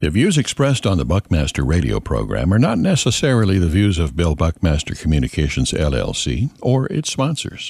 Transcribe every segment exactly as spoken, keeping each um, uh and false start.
The views expressed on the Buckmaster radio program are not necessarily the views of Bill Buckmaster Communications, L L C, or its sponsors.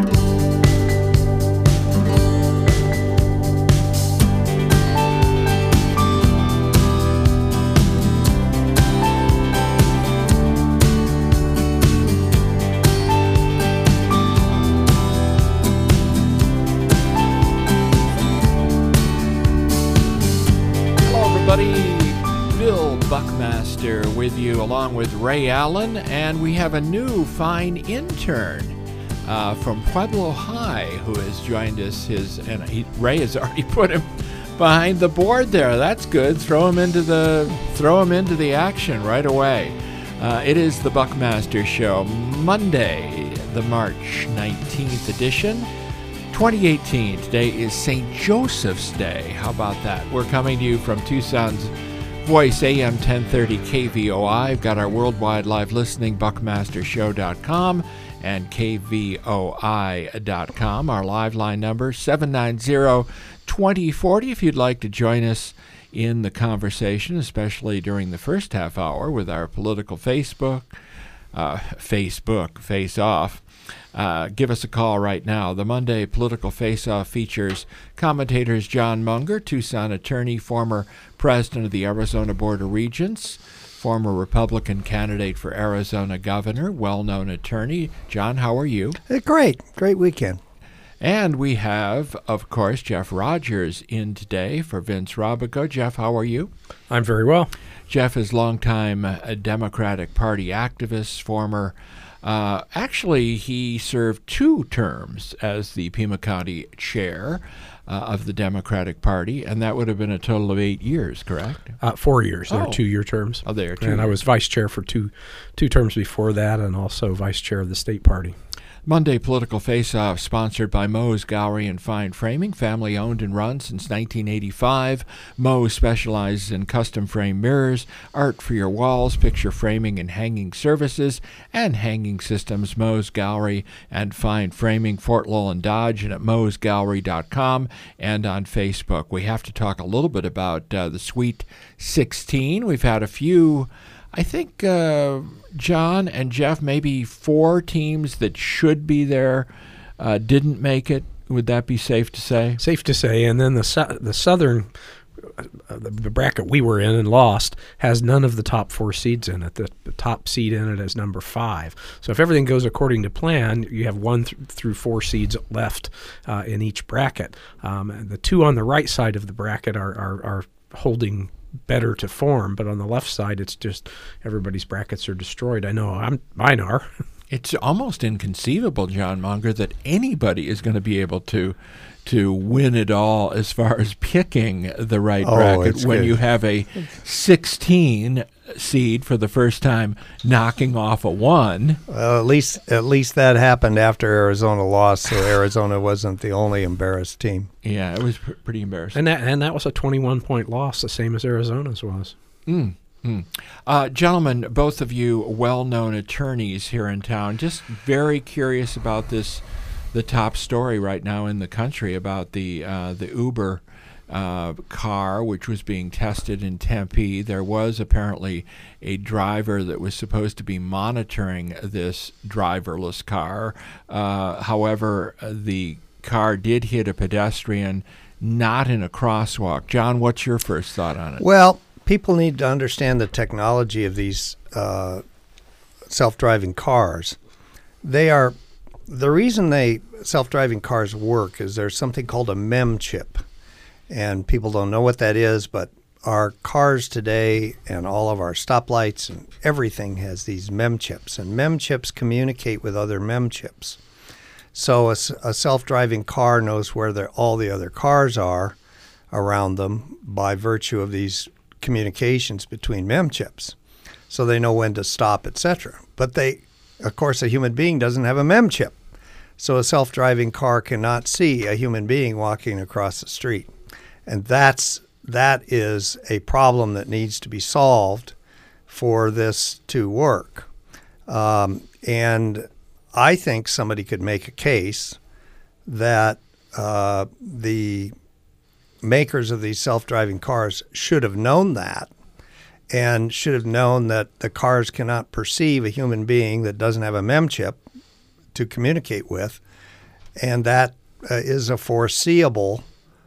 Buckmaster with you along with Ray Allen, and we have a new fine intern uh, from Pueblo High who has joined us. His and he, Ray has already put him behind the board there. That's good. Throw him into the throw him into the action right away. Uh, it is the Buckmaster Show, Monday, the March nineteenth edition, twenty eighteen. Today is Saint Joseph's Day. How about that? We're coming to you from Tucson's Voice, A M ten thirty K V O I. We've got our worldwide live listening, buckmaster show dot com and K V O I dot com. Our live line number, seven nine zero, two zero four zero, if you'd like to join us in the conversation, especially during the first half hour with our political Facebook, uh, Facebook, face-off. Uh, give us a call right now. The Monday Political Face-Off features commentators John Munger, Tucson attorney, former president of the Arizona Board of Regents, former Republican candidate for Arizona governor, well-known attorney. John, how are you? Great. Great weekend. And we have, of course, Jeff Rogers in today for Vince Robico. Jeff, how are you? I'm very well. Jeff is longtime uh, Democratic Party activist, former Uh, actually, he served two terms as the Pima County chair uh, of the Democratic Party, and that would have been a total of eight years, correct? Uh, four years. They're Oh. two-year terms. Oh, they are two And I years. was vice chair for two two terms before that, and also vice chair of the state party. Monday Political Face-Off, sponsored by Moe's Gallery and Fine Framing, family-owned and run since nineteen eighty-five. Moe's specializes in custom-frame mirrors, art for your walls, picture framing and hanging services, and hanging systems. Moe's Gallery and Fine Framing, Fort Lowell and Dodge, and at moes gallery dot com and on Facebook. We have to talk a little bit about uh, the Sweet sixteen. We've had a few... I think uh, John and Jeff, maybe four teams that should be there uh, didn't make it. Would that be safe to say? Safe to say. And then the su- the southern, uh, the, the bracket we were in and lost, has none of the top four seeds in it. The, the top seed in it is number five. So if everything goes according to plan, you have one th- through four seeds left uh, in each bracket. Um, and the two on the right side of the bracket are are, are holding better to form, but on the left side, it's just everybody's brackets are destroyed. I know I'm, mine are. It's almost inconceivable, John Munger, that anybody is going to be able to to win it all as far as picking the right Oh, bracket it's when good. you have a sixteen seed for the first time knocking off a one. Well, at least at least that happened after Arizona lost, so Arizona wasn't the only embarrassed team. Yeah, it was pr- pretty embarrassing. And that and that was a twenty-one point loss, the same as Arizona's was. Mm, mm. Uh, gentlemen, both of you well-known attorneys here in town, just very curious about this, the top story right now in the country about the uh, the Uber uh, car, which was being tested in Tempe. There was apparently a driver that was supposed to be monitoring this driverless car. Uh, however, the car did hit a pedestrian, not in a crosswalk. John, what's your first thought on it? Well, people need to understand the technology of these uh, self-driving cars. They are the reason they self-driving cars work is there's something called a MEM chip, and people don't know what that is, but our cars today and all of our stoplights and everything has these MEM chips, and MEM chips communicate with other MEM chips. So a, s- a self-driving car knows where the, all the other cars are around them by virtue of these communications between MEM chips. So they know when to stop, et cetera. But they, of course, a human being doesn't have a MEM chip. So a self-driving car cannot see a human being walking across the street. And that's that is a problem that needs to be solved for this to work. Um, and I think somebody could make a case that uh, the makers of these self-driving cars should have known that, and should have known that the cars cannot perceive a human being that doesn't have a mem chip to communicate with, and that uh, is a foreseeable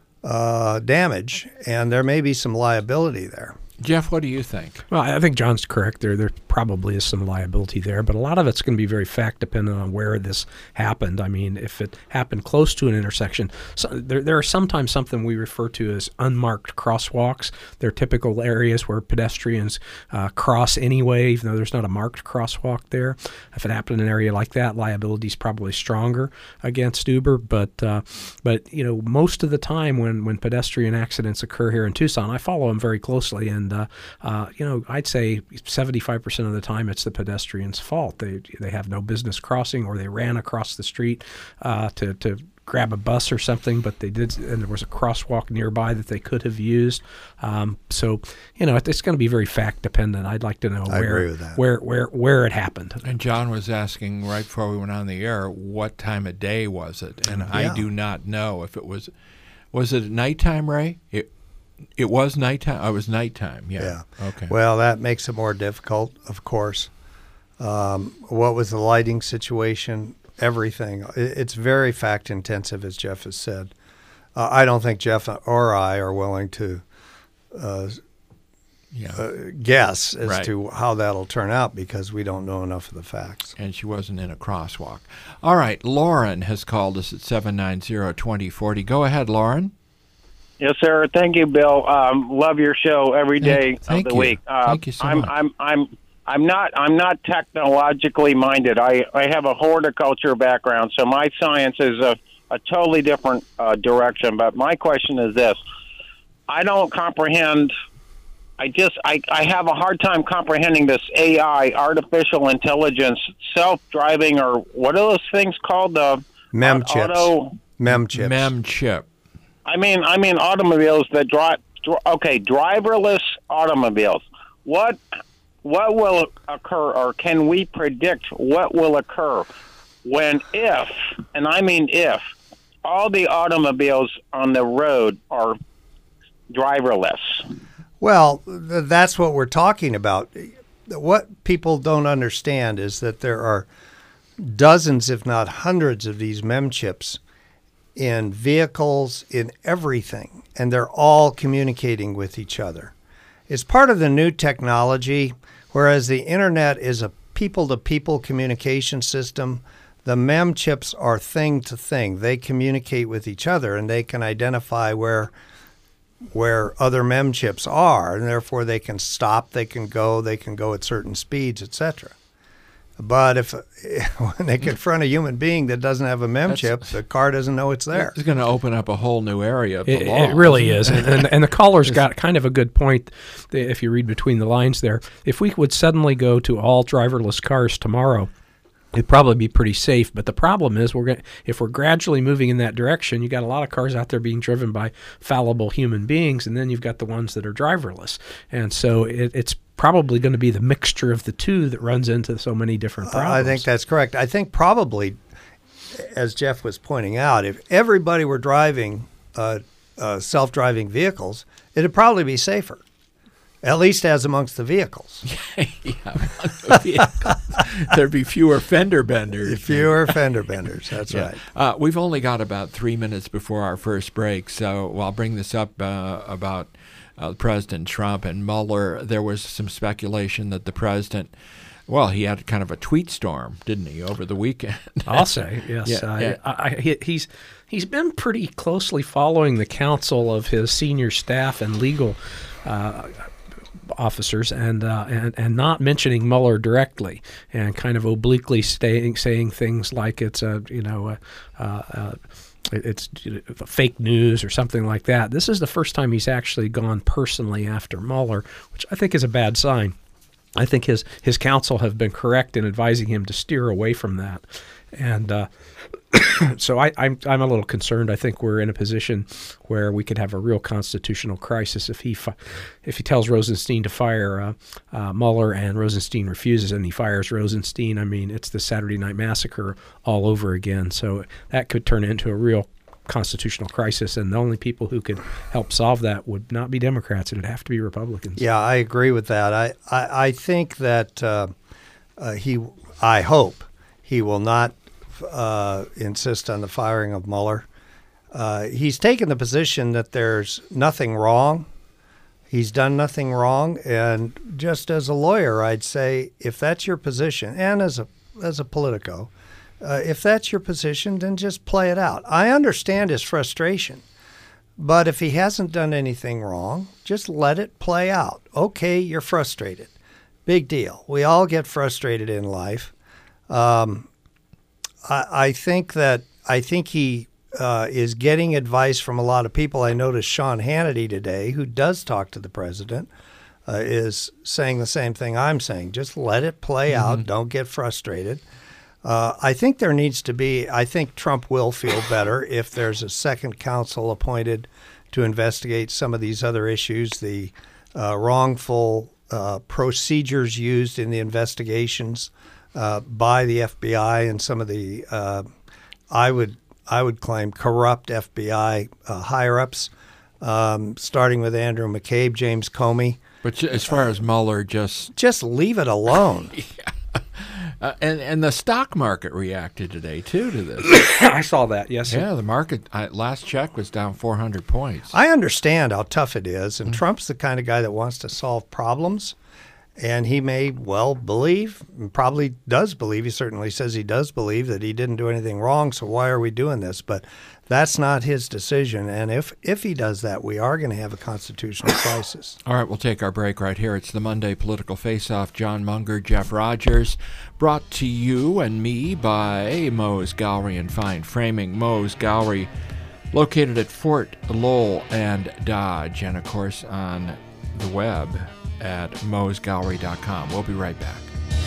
uh, damage, and there may be some liability there. Jeff, what do you think? Well, I think John's correct. There, there probably is some liability there, but a lot of it's going to be very fact dependent on where this happened. I mean, if it happened close to an intersection, so there, there are sometimes something we refer to as unmarked crosswalks. They're typical areas where pedestrians uh, cross anyway, even though there's not a marked crosswalk there. If it happened in an area like that, liability is probably stronger against Uber. But uh, but you know, most of the time when when pedestrian accidents occur here in Tucson, I follow them very closely, and uh, uh, you know, I'd say seventy-five percent of the time it's the pedestrian's fault. They they have no business crossing, or they ran across the street uh, to to grab a bus or something, but they did, and there was a crosswalk nearby that they could have used. Um, so you know, it, it's going to be very fact dependent. I'd like to know I where agree with that. where where where it happened. And John was asking right before we went on the air, what time of day was it? And Yeah. I do not know if it was. Was it at nighttime, Ray? It it was nighttime. Oh, it was nighttime. Yeah. Yeah. Okay. Well, that makes it more difficult, of course. Um, what was the lighting situation? Everything. It, it's very fact intensive, as Jeff has said. Uh, I don't think Jeff or I are willing to uh, yeah. uh, guess as Right. to how that'll turn out, because we don't know enough of the facts. And she wasn't in a crosswalk. All right. Lauren has called us at seven nine zero, two zero four zero. Go ahead, Lauren. Yes, sir. Thank you, Bill. Um, love your show every day Thank- thank of the you. week. Uh, Thank you so I'm, much. I'm, I'm, I'm not, I'm not technologically minded. I, I have a horticulture background, so my science is a, a totally different uh, direction. But my question is this: I don't comprehend. I just, I, I have a hard time comprehending this A I, artificial intelligence, self-driving, or what are those things called? The Mem uh, chips. Auto. Mem chips. Mem chip. I mean, I mean automobiles that drive. Okay, driverless automobiles. What, what will occur, or can we predict what will occur when, if, and I mean if, all the automobiles on the road are driverless? Well, th- that's what we're talking about. What people don't understand is that there are dozens, if not hundreds, of these mem chips in vehicles, in everything, and they're all communicating with each other. It's part of the new technology, whereas the internet is a people-to-people communication system. The mem chips are thing-to-thing. They communicate with each other, and they can identify where where other mem chips are, and therefore they can stop, they can go, they can go at certain speeds, et cetera. But if when they confront a human being that doesn't have a mem That's- chip, the car doesn't know it's there. It's going to open up a whole new area of the It, law. it really is, isn't and, and, and the caller's got kind of a good point. If you read between the lines there, if we would suddenly go to all driverless cars tomorrow, it'd probably be pretty safe. But the problem is, we're going if we're gradually moving in that direction, you got a lot of cars out there being driven by fallible human beings, and then you've got the ones that are driverless, and so it, it's probably going to be the mixture of the two that runs into so many different problems. I think that's correct. I think probably, as Jeff was pointing out, if everybody were driving uh, uh, self-driving vehicles, it'd probably be safer, at least as amongst the vehicles. yeah, among the vehicles. There'd be fewer fender benders. Fewer fender benders, that's Yeah. right. Uh, we've only got about three minutes before our first break, so I'll bring this up uh, about uh, President Trump and Mueller. There was some speculation that the president, well, he had kind of a tweet storm, didn't he, over the weekend? I'll say yes. Yeah, uh, yeah. I, I, he, he's he's been pretty closely following the counsel of his senior staff and legal uh, officers, and uh, and and not mentioning Mueller directly, and kind of obliquely saying saying things like it's a you know a, uh, uh, it's fake news or something like that. This is the first time he's actually gone personally after Mueller, which I think is a bad sign. I think his his counsel have been correct in advising him to steer away from that, and uh, so I, I'm I'm a little concerned. I think we're in a position where we could have a real constitutional crisis if he fi- if he tells Rosenstein to fire uh, uh, Mueller and Rosenstein refuses and he fires Rosenstein. I mean, it's the Saturday Night Massacre all over again. So that could turn into a real constitutional crisis, and the only people who could help solve that would not be Democrats. It would have to be Republicans. Yeah, I agree with that. I, I, I think that uh, uh, he, I hope he will not uh, insist on the firing of Mueller. Uh, he's taken the position that there's nothing wrong. He's done nothing wrong, and just as a lawyer, I'd say if that's your position, and as a as a politico, uh, if that's your position, then just play it out. I understand his frustration, but if he hasn't done anything wrong, just let it play out. Okay, you're frustrated. Big deal. We all get frustrated in life. Um, I, I think that I think he. Uh, is getting advice from a lot of people. I noticed Sean Hannity today, who does talk to the president, uh, is saying the same thing I'm saying. Just let it play mm-hmm. out. Don't get frustrated. Uh, I think there needs to be, I think Trump will feel better if there's a second counsel appointed to investigate some of these other issues, the uh, wrongful uh, procedures used in the investigations uh, by the F B I and some of the, uh, I would I would claim, corrupt F B I uh, higher-ups, um, starting with Andrew McCabe, James Comey. But as far as Mueller, just... Just leave it alone. yeah. uh, and, and the stock market reacted today, too, to this. I saw that, yes. Yeah, the market, uh, last check was down four hundred points. I understand how tough it is, and mm-hmm. Trump's the kind of guy that wants to solve problems. And he may well believe, and probably does believe, he certainly says he does believe that he didn't do anything wrong, so why are we doing this? But that's not his decision. And if, if he does that, we are going to have a constitutional crisis. All right, we'll take our break right here. It's the Monday Political Face-Off. John Munger, Jeff Rogers, brought to you and me by Moe's Gallery and Fine Framing. Moe's Gallery, located at Fort Lowell and Dodge, and, of course, on the web at moes gallery dot com. We'll be right back.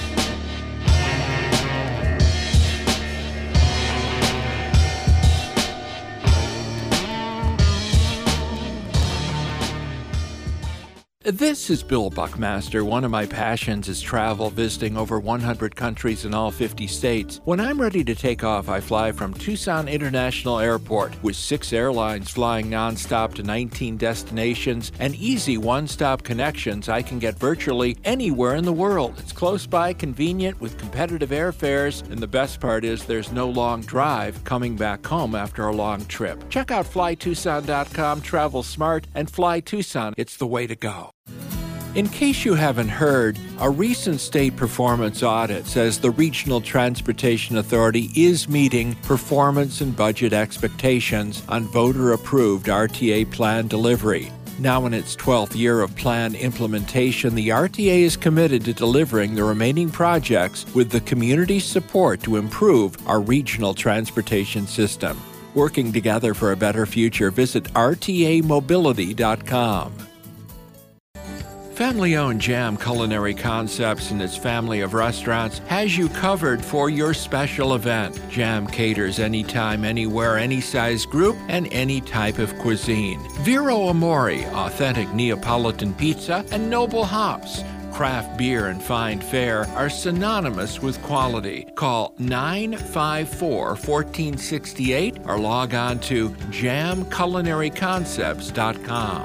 This is Bill Buckmaster. One of my passions is travel, visiting over one hundred countries in all fifty states. When I'm ready to take off, I fly from Tucson International Airport. With six airlines flying nonstop to nineteen destinations and easy one-stop connections, I can get virtually anywhere in the world. It's close by, convenient, with competitive airfares, and the best part is there's no long drive coming back home after a long trip. Check out fly tucson dot com, travel smart, and Fly Tucson. It's the way to go. In case you haven't heard, a recent state performance audit says the Regional Transportation Authority is meeting performance and budget expectations on voter-approved R T A plan delivery. Now in its twelfth year of plan implementation, the R T A is committed to delivering the remaining projects with the community's support to improve our regional transportation system. Working together for a better future, visit R T A mobility dot com. Family-owned Jam Culinary Concepts and its family of restaurants has you covered for your special event. Jam caters anytime, anywhere, any size group, and any type of cuisine. Vero Amore, authentic Neapolitan pizza, and Noble Hops. Craft beer and fine fare are synonymous with quality. Call nine five four, one four six eight or log on to jam culinary concepts dot com.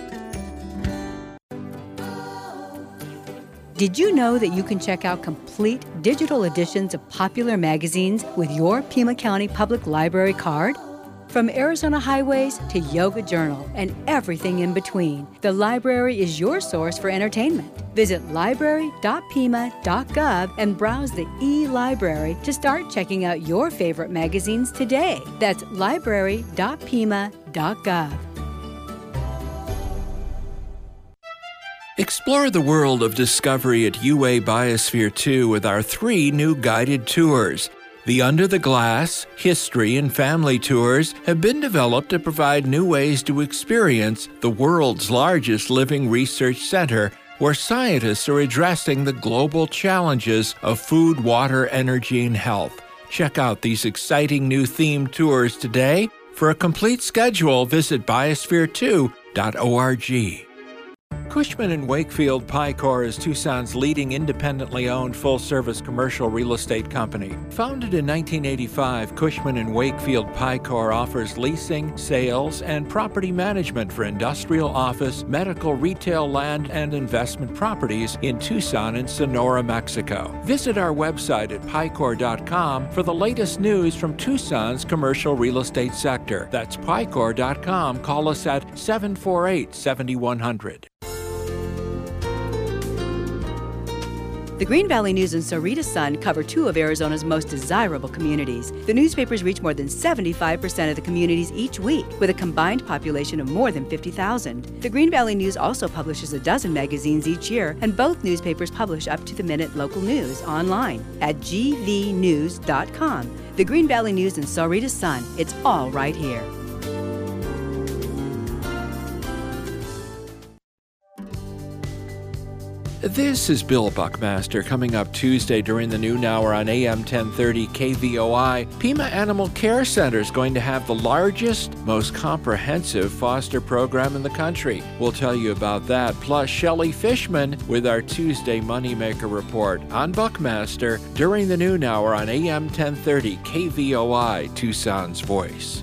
Did you know that you can check out complete digital editions of popular magazines with your Pima County Public Library card? From Arizona Highways to Yoga Journal and everything in between, the library is your source for entertainment. Visit library dot pima dot gov and browse the e-library to start checking out your favorite magazines today. That's library dot pima dot gov. Explore the world of discovery at U A Biosphere two with our three new guided tours. The Under the Glass, History, and Family tours have been developed to provide new ways to experience the world's largest living research center, where scientists are addressing the global challenges of food, water, energy, and health. Check out these exciting new themed tours today. For a complete schedule, visit biosphere two dot org. Cushman and Wakefield Picor is Tucson's leading independently owned full-service commercial real estate company. Founded in nineteen eighty-five, Cushman and Wakefield Picor offers leasing, sales, and property management for industrial, office, medical, retail, land, and investment properties in Tucson and Sonora, Mexico. Visit our website at picor dot com for the latest news from Tucson's commercial real estate sector. That's picor dot com. Call us at seven four eight, seven one zero zero. The Green Valley News and Sarita Sun cover two of Arizona's most desirable communities. The newspapers reach more than seventy-five percent of the communities each week, with a combined population of more than fifty thousand. The Green Valley News also publishes a dozen magazines each year, and both newspapers publish up-to-the-minute local news online at g v news dot com. The Green Valley News and Sarita Sun, it's all right here. This is Bill Buckmaster. Coming up Tuesday during the noon hour on A M ten thirty K V O I, Pima Animal Care Center is going to have the largest, most comprehensive foster program in the country. We'll tell you about that, plus Shelley Fishman with our Tuesday Moneymaker Report on Buckmaster during the noon hour on A M ten thirty K V O I, Tucson's Voice.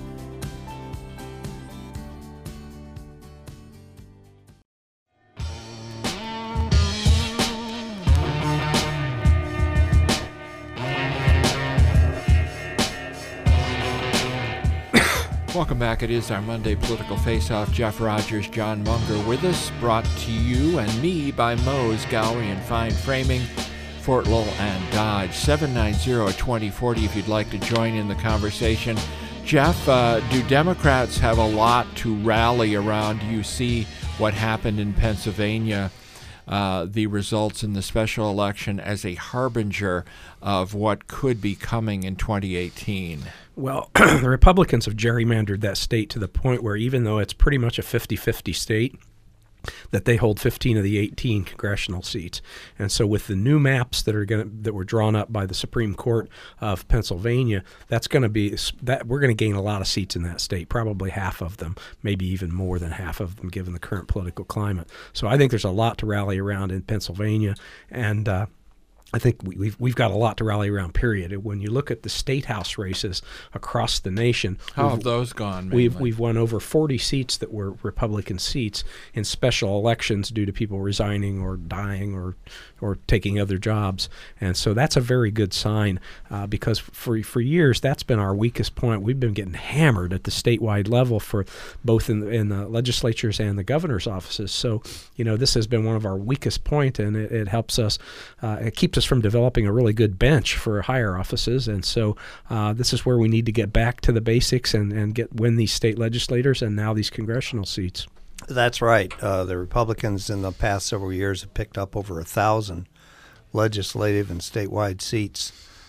Welcome back. It is our Monday Political Face-Off. Jeff Rogers, John Munger with us, brought to you and me by Moe's Gallery and Fine Framing, Fort Lowell and Dodge. seven nine zero, two zero four zero if you'd like to join in the conversation. Jeff, uh, do Democrats have a lot to rally around? You see what happened in Pennsylvania, uh, the results in the special election as a harbinger of what could be coming in twenty eighteen. Well, the Republicans have gerrymandered that state to the point where even though it's pretty much a fifty-fifty state, that they hold fifteen of the eighteen congressional seats. And so with the new maps that are going that were drawn up by the Supreme Court of Pennsylvania, that's going to be that we're going to gain a lot of seats in that state, probably half of them, maybe even more than half of them given the current political climate. So I think there's a lot to rally around in Pennsylvania, and uh I think we've we've got a lot to rally around, period. When you look at the state house races across the nation, how have those gone? Mainly? We've we've won over forty seats that were Republican seats in special elections due to people resigning or dying or or taking other jobs, and so that's a very good sign uh, because for for years that's been our weakest point. We've been getting hammered at the statewide level for both in the, in the legislatures and the governor's offices. So you know this has been one of our weakest point, and it, it helps us. Uh, it keeps us from developing a really good bench for higher offices, and so uh, this is where we need to get back to the basics and, and get win these state legislators and now these congressional seats. That's right. Uh, the Republicans in the past several years have picked up over a thousand legislative and statewide seats,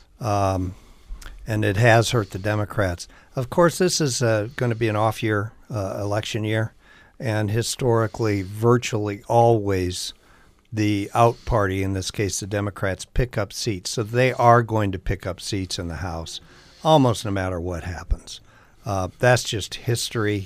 um, and it has hurt the Democrats. Of course, this is uh, going to be an off-year uh, election year, and historically, virtually always the out party, in this case the Democrats, pick up seats. So they are going to pick up seats in the House almost no matter what happens. Uh, that's just history.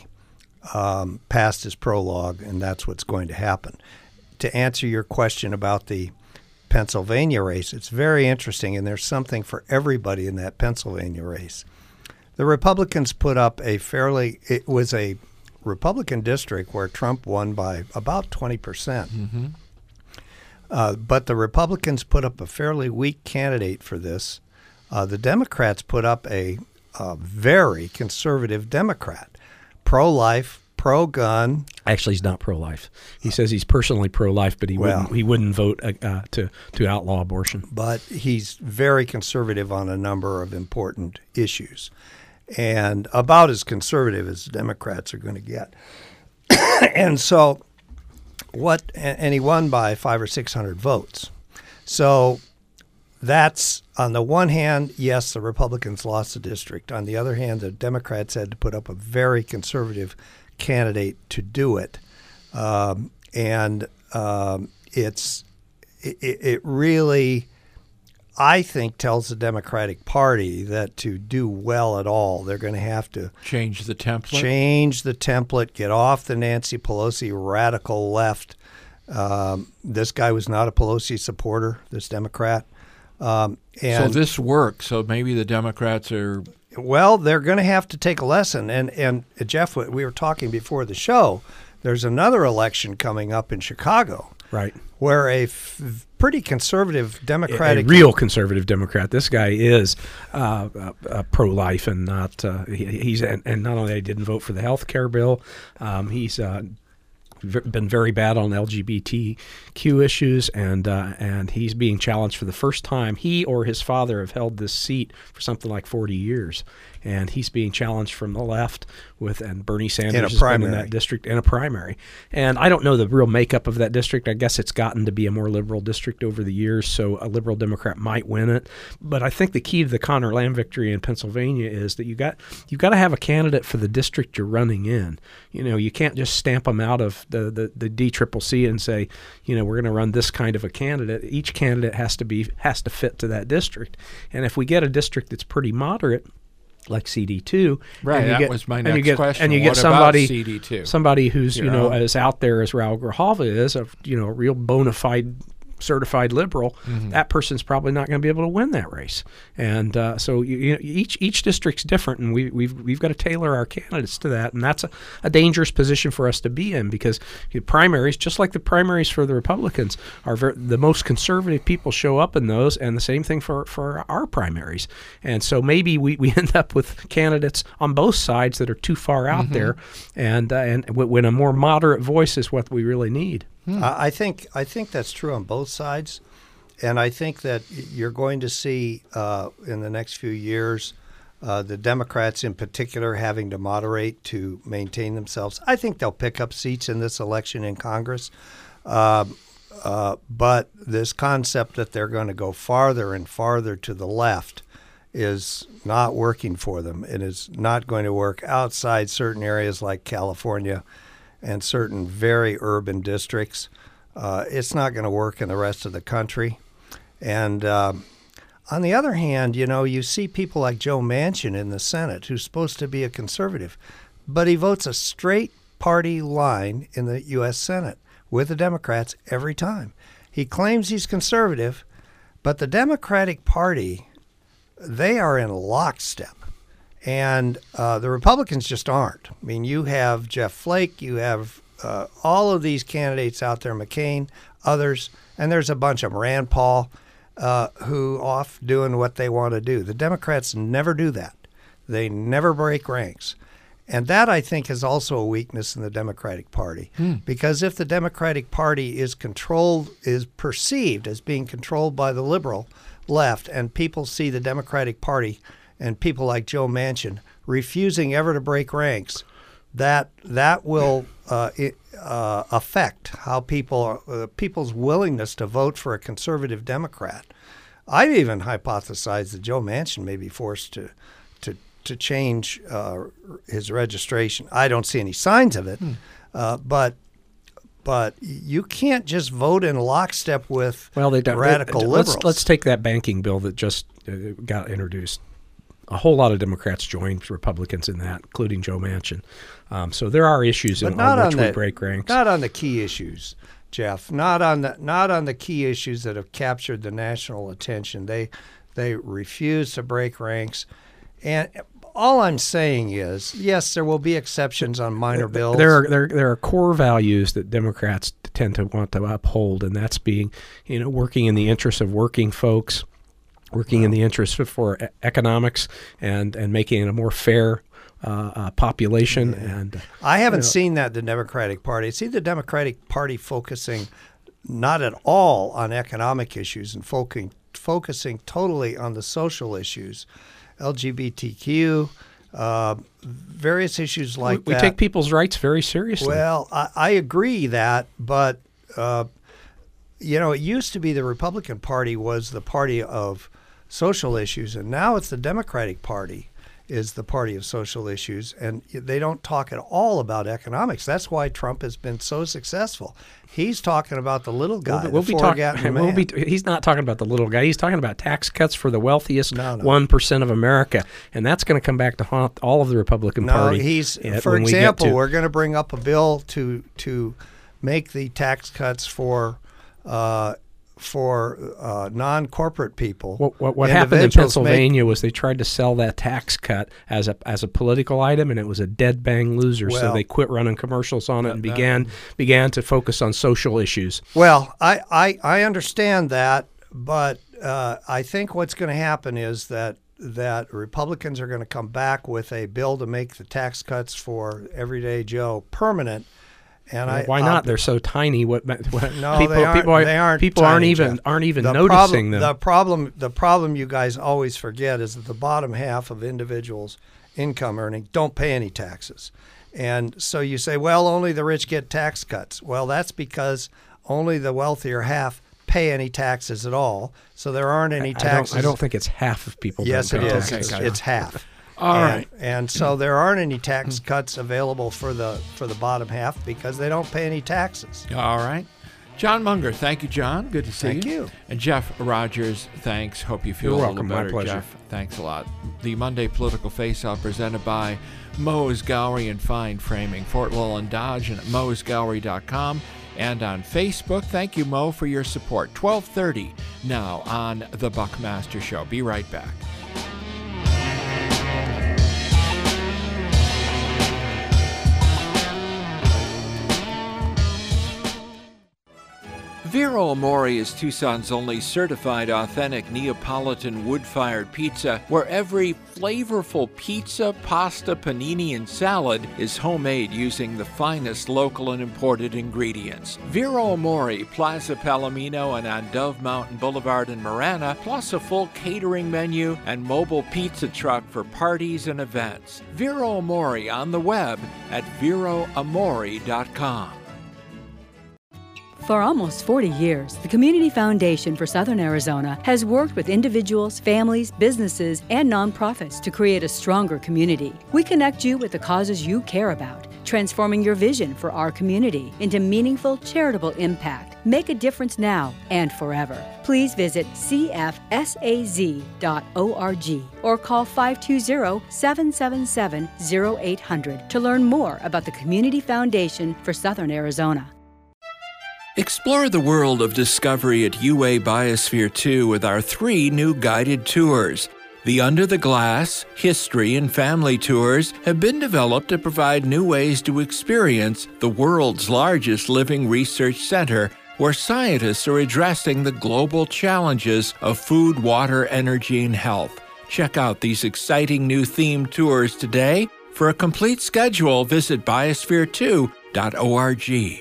Um, past is prologue, and that's what's going to happen. To answer your question about the Pennsylvania race, it's very interesting, and there's something for everybody in that Pennsylvania race. The Republicans put up a fairly, it was a Republican district where Trump won by about twenty percent. Mm-hmm. Uh, but the Republicans put up a fairly weak candidate for this. Uh, the Democrats put up a, a very conservative Democrat, pro-life, pro-gun. Actually, he's not pro-life. He says he's personally pro-life, but he well, wouldn't he wouldn't vote uh, to to outlaw abortion. But he's very conservative on a number of important issues, and about as conservative as the Democrats are going to get. And so. What and he won by five or six hundred votes. So that's on the one hand, yes, the Republicans lost the district. On the other hand, the Democrats had to put up a very conservative candidate to do it, um, and um, it's it, it really, I think, tells the Democratic Party that to do well at all, they're going to have to change the template. Change the template. Get off the Nancy Pelosi radical left Um, this guy was not a Pelosi supporter, this Democrat. Um, and so this works. So maybe the Democrats are... Well, they're going to have to take a lesson. And, and uh, Jeff, we were talking before the show, there's another election coming up in Chicago. Right. Where a f- pretty conservative Democratic... A, a real conservative Democrat. This guy is uh, uh, uh, pro-life and not... Uh, he, he's and, and not only he didn't vote for the health care bill, um, he's... Uh, been very bad on L G B T Q issues, and uh, and he's being challenged for the first time. He or his father have held this seat for something like forty years, and he's being challenged from the left with, and Bernie Sanders has been in that district in a primary. And I don't know the real makeup of that district. I guess it's gotten to be a more liberal district over the years, so a liberal Democrat might win it. But I think the key to the Conor Lamb victory in Pennsylvania is that you got you got to have a candidate for the district you're running in. You know, you can't just stamp them out of the the, the D C C C and say, you know, we're going to run this kind of a candidate. Each candidate has to be has to fit to that district. And if we get a district that's pretty moderate, like C D two, right? And you that get, was my and next you get, question. And you what get somebody, about C D two? Somebody who's you, you know, know as out there as Raul Grijalva is, a you know a real bona fide certified liberal, mm-hmm. that person's probably not going to be able to win that race. And uh, so you, you know, each each district's different, and we, we've we've got to tailor our candidates to that. And that's a, a dangerous position for us to be in, because you know, primaries, just like the primaries for the Republicans, are very, the most conservative people show up in those, and the same thing for, for our primaries. And so maybe we, we end up with candidates on both sides that are too far out mm-hmm. there, and uh, and when a more moderate voice is what we really need. Hmm. I think I think that's true on both sides, and I think that you're going to see uh, in the next few years uh, the Democrats in particular having to moderate to maintain themselves. I think they'll pick up seats in this election in Congress, uh, uh, but this concept that they're going to go farther and farther to the left is not working for them. It is not going to work outside certain areas like California and certain very urban districts. Uh, it's not going to work in the rest of the country. And um, on the other hand, you know, you see people like Joe Manchin in the Senate, who's supposed to be a conservative, but he votes a straight party line in the U S Senate with the Democrats every time. He claims he's conservative, but the Democratic Party, they are in lockstep. And uh, the Republicans just aren't. I mean, you have Jeff Flake, you have uh, all of these candidates out there, McCain, others, and there's a bunch of them, Rand Paul, uh, who off doing what they want to do. The Democrats never do that. They never break ranks. And that, I think, is also a weakness in the Democratic Party. Hmm. Because if the Democratic Party is controlled, is perceived as being controlled by the liberal left, and people see the Democratic Party and people like Joe Manchin refusing ever to break ranks, that that will uh, it, uh, affect how people uh, people's willingness to vote for a conservative Democrat. I've even hypothesized that Joe Manchin may be forced to to to change uh, his registration. I don't see any signs of it, hmm. uh, but. But you can't just vote in lockstep with well, they don't, radical they, liberals. Let's, let's take that banking bill that just uh, got introduced. A whole lot of Democrats joined Republicans in that, including Joe Manchin. Um, so there are issues in, on which on the, we break ranks. Not on the key issues, Jeff. Not on the not on the key issues that have captured the national attention. They they refuse to break ranks, and all I'm saying is, yes, there will be exceptions on minor bills. There are there there are core values that Democrats tend to want to uphold, and that's being, you know, working in the interests of working folks, working in the interest for economics, and, and making it a more fair uh, uh, population. Yeah. And I haven't you know, seen that in the Democratic Party. I see the Democratic Party focusing not at all on economic issues and focusing focusing totally on the social issues, L G B T Q, uh, various issues like we, that. We take people's rights very seriously. Well, I, I agree that, but uh, you know, it used to be the Republican Party was the party of social issues, and now it's the Democratic Party is the party of social issues, and they don't talk at all about economics. That's why Trump has been so successful. He's talking about the little guy. We'll, we'll the be talking. We'll be, he's not talking about the little guy. He's talking about tax cuts for the wealthiest one no, no. percent of America, and that's going to come back to haunt all of the Republican no, Party. he's for example, we we're going to bring up a bill to to make the tax cuts for uh, for uh, non-corporate people. What, what, what happened in Individuals Pennsylvania was they tried to sell that tax cut as a as a political item, and it was a dead bang loser. So Well- they quit running commercials on it and began began to focus on social issues. Well, I, I, I understand that, but uh, I think what's going to happen is that that Republicans are going to come back with a bill to make the tax cuts for everyday Joe permanent. And I, Why I'll not? be- They're so tiny. What, what No, people they aren't. people, are, they aren't. people aren't tiny, even Jeff. aren't even the noticing problem, them. The problem, the problem you guys always forget is that the bottom half of individuals' income earning don't pay any taxes, and so you say, well, only the rich get tax cuts. Well, that's because only the wealthier half pay any taxes at all. So there aren't any I taxes. don't, I don't think it's half of people. Yes, don't it pay is. taxes. It's, it's half. All and, right. and so there aren't any tax cuts available for the for the bottom half because they don't pay any taxes. All right. John Munger, thank you, John. Good to see Thank you. you. And Jeff Rogers, thanks. Hope you feel You're a welcome. little My better, pleasure. Jeff. Thanks a lot. The Monday Political Face-Off presented by Moe's Gallery and Fine Framing, Fort Lowland Dodge, and at moes gallery dot com. And on Facebook. Thank you, Mo, for your support. twelve thirty now on The Buckmaster Show. Be right back. Vero Amore is Tucson's only certified authentic Neapolitan wood-fired pizza, where every flavorful pizza, pasta, panini, and salad is homemade using the finest local and imported ingredients. Vero Amore, Plaza Palomino, and on Dove Mountain Boulevard in Marana, plus a full catering menu and mobile pizza truck for parties and events. Vero Amore on the web at vero amore dot com. For almost forty years, the Community Foundation for Southern Arizona has worked with individuals, families, businesses, and nonprofits to create a stronger community. We connect you with the causes you care about, transforming your vision for our community into meaningful, charitable impact. Make a difference now and forever. Please visit c f s a z dot org or call five two zero, seven seven seven, zero eight hundred to learn more about the Community Foundation for Southern Arizona. Explore the world of discovery at U A Biosphere two with our three new guided tours. The Under the Glass, History, and Family tours have been developed to provide new ways to experience the world's largest living research center, where scientists are addressing the global challenges of food, water, energy, and health. Check out these exciting new themed tours today. For a complete schedule, visit biosphere two dot org.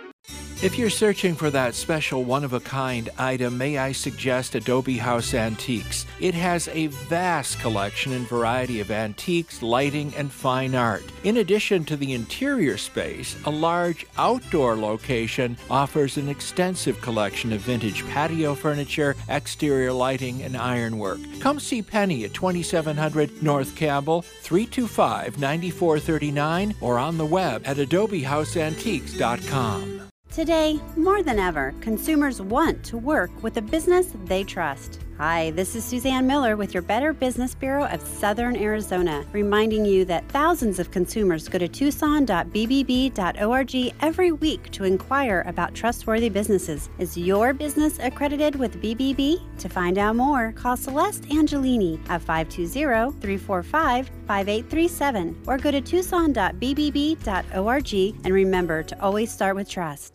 If you're searching for that special one-of-a-kind item, may I suggest Adobe House Antiques. It has a vast collection and variety of antiques, lighting, and fine art. In addition to the interior space, a large outdoor location offers an extensive collection of vintage patio furniture, exterior lighting, and ironwork. Come see Penny at twenty-seven hundred North Campbell, three two five, nine four three nine, or on the web at adobe house antiques dot com. Today, more than ever, consumers want to work with a business they trust. Hi, this is Suzanne Miller with your Better Business Bureau of Southern Arizona, reminding you that thousands of consumers go to tucson dot b b b dot org every week to inquire about trustworthy businesses. Is your business accredited with B B B? To find out more, call Celeste Angelini at five two zero, three four five, five eight three seven or go to tucson dot b b b dot org, and remember to always start with trust.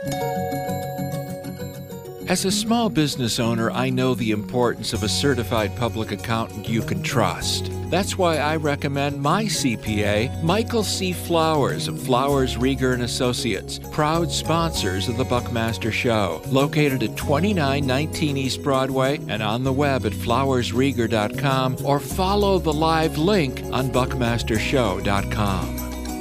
As a small business owner, I know the importance of a certified public accountant you can trust. That's why I recommend my C P A, Michael C. Flowers of Flowers, Rieger and Associates, proud sponsors of the Buckmaster Show, located at twenty-nine nineteen East Broadway and on the web at flowers rieger dot com, or follow the live link on buckmaster show dot com.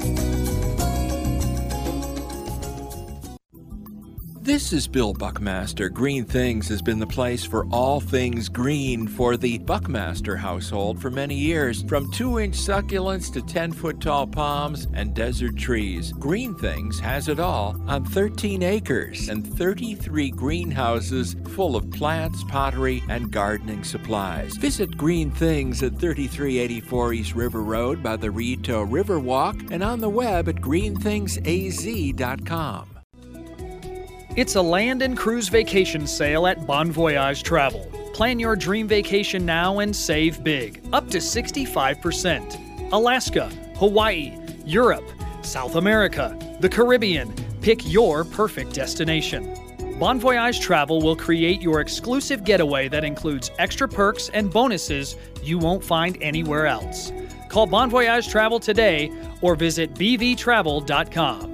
This is Bill Buckmaster. Green Things has been the place for all things green for the Buckmaster household for many years. From two-inch succulents to ten-foot tall palms and desert trees, Green Things has it all on thirteen acres and thirty-three greenhouses full of plants, pottery, and gardening supplies. Visit Green Things at thirty-three eighty-four East River Road by the Rito River Walk and on the web at green things a z dot com. It's a land and cruise vacation sale at Bon Voyage Travel. Plan your dream vacation now and save big, up to sixty-five percent. Alaska, Hawaii, Europe, South America, the Caribbean. Pick your perfect destination. Bon Voyage Travel will create your exclusive getaway that includes extra perks and bonuses you won't find anywhere else. Call Bon Voyage Travel today or visit b v travel dot com.